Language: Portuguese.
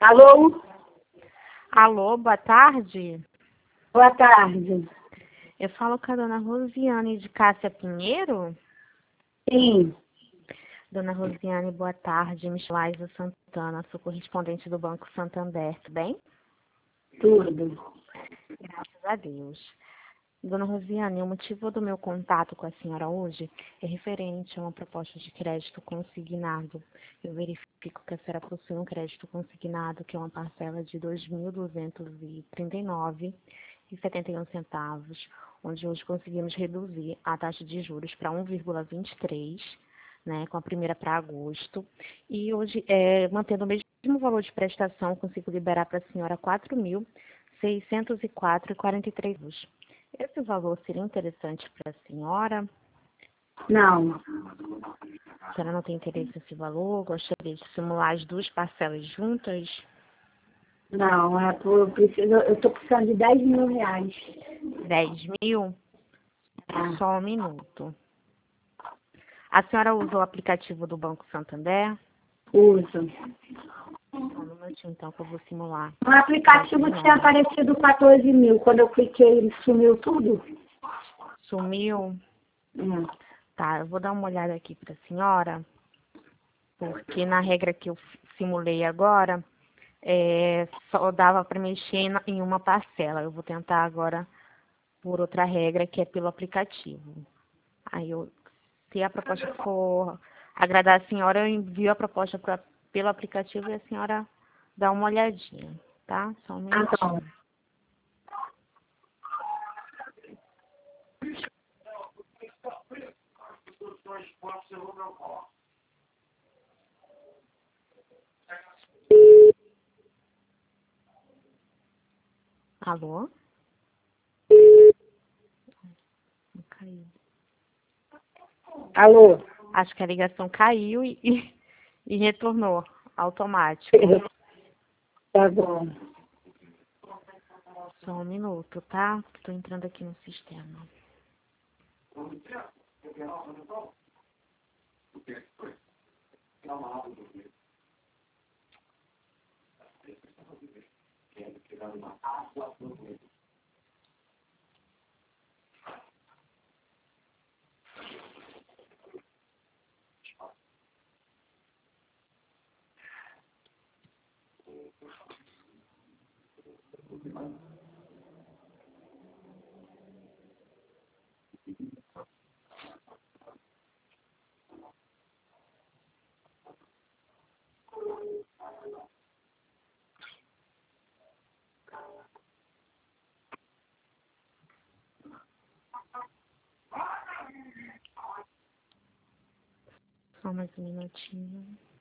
Alô? Alô, boa tarde. Boa tarde. Eu falo com a dona Rosiane de Cássia Pinheiro. Sim, Dona Rosiane, boa tarde. Michelaisa Santana, sou correspondente do Banco Santander, tudo bem? tudo. Graças a Deus. Dona Rosiane, o motivo do meu contato com a senhora hoje é referente a uma proposta de crédito consignado. Eu verifico que a senhora possui um crédito consignado, que é uma parcela de R$ 2.239,71, onde hoje conseguimos reduzir a taxa de juros para 1,23, né, com a primeira para agosto. E hoje, mantendo o mesmo valor de prestação, consigo liberar para a senhora R$ 4.604,43. Esse valor seria interessante para a senhora? Não, A senhora não tem interesse nesse valor? Gostaria de simular as duas parcelas juntas? não, eu tô precisando de 10 mil reais. 10.000? Ah, Só um minuto. A senhora usa o aplicativo do Banco Santander? uso. Só um minutinho, então, que eu vou simular. No aplicativo tinha aparecido 14 mil. Quando eu cliquei, ele sumiu tudo. Sumiu? Tá, eu vou dar uma olhada aqui para a senhora, porque na regra que eu simulei agora, só dava para mexer em uma parcela. Eu vou tentar agora por outra regra, que é pelo aplicativo. Se a proposta for agradar a senhora, eu envio a proposta pelo aplicativo e a senhora dá uma olhadinha, tá? Só um Ah, não. minutinho. Alô? Caiu. Alô? Acho que a ligação caiu e retornou automático. Tá bom. Só um minuto, tá? Estou entrando aqui no sistema. Só mais um minutinho.